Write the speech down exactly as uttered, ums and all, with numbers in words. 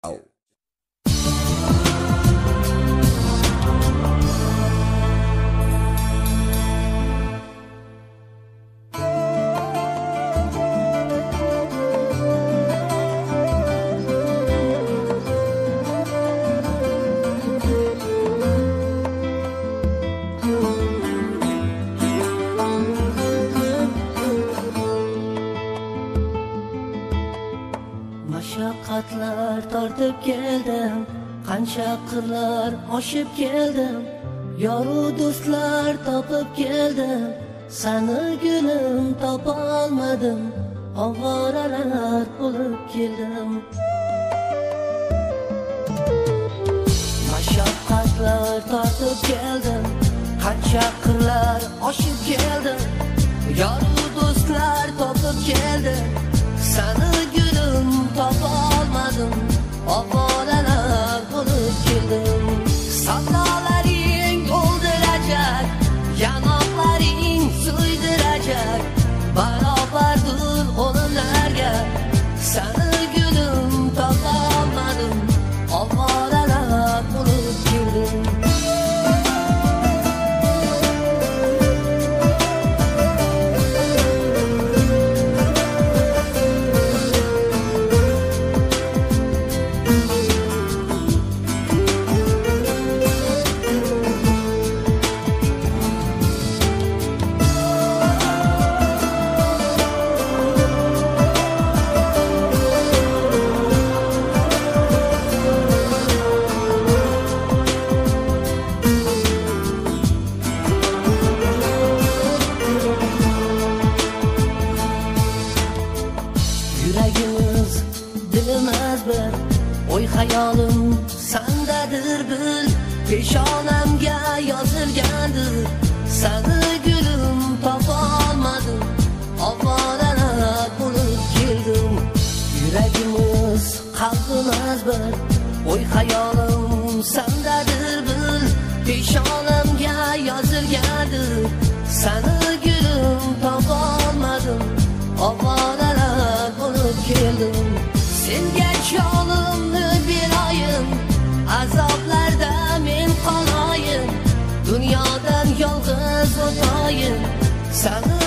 Mashaqqatlar tortib keldim, qancha qirlar oshib keldim, yoru do'stlar topib keldim, sani gulim topa olmadim, ovoralar bo'lib keldim. Mashaqqatlar tortib keldim, qancha qirlar oshib keldim, yoru do'stlar topib keldim, sani gulim topa olmadim, ovoralar bo'lib keldim. Savdolaring o'ldirajak, yanoqlaring suydirajak, barobardir o'limlarga, sani gulim topa olmadim, ovoralar bo'lib keldim. Yuragimiz, dilimiz bir, oy hayolim sandadir bil, peshonamga yozilgandir, sani gulim topa olmadim, ovoralar bo'lib keldim. Yuragimiz, qalbimiz bir, oy hayolim sandadir bil, peshonamga yozilgandir, sani gulim topa olmadim, ovoralar bo'lib keldim. Senga jolimni beroyim, azoblarda men qoloyim, dunyodan yolg'iz o'toyim, sani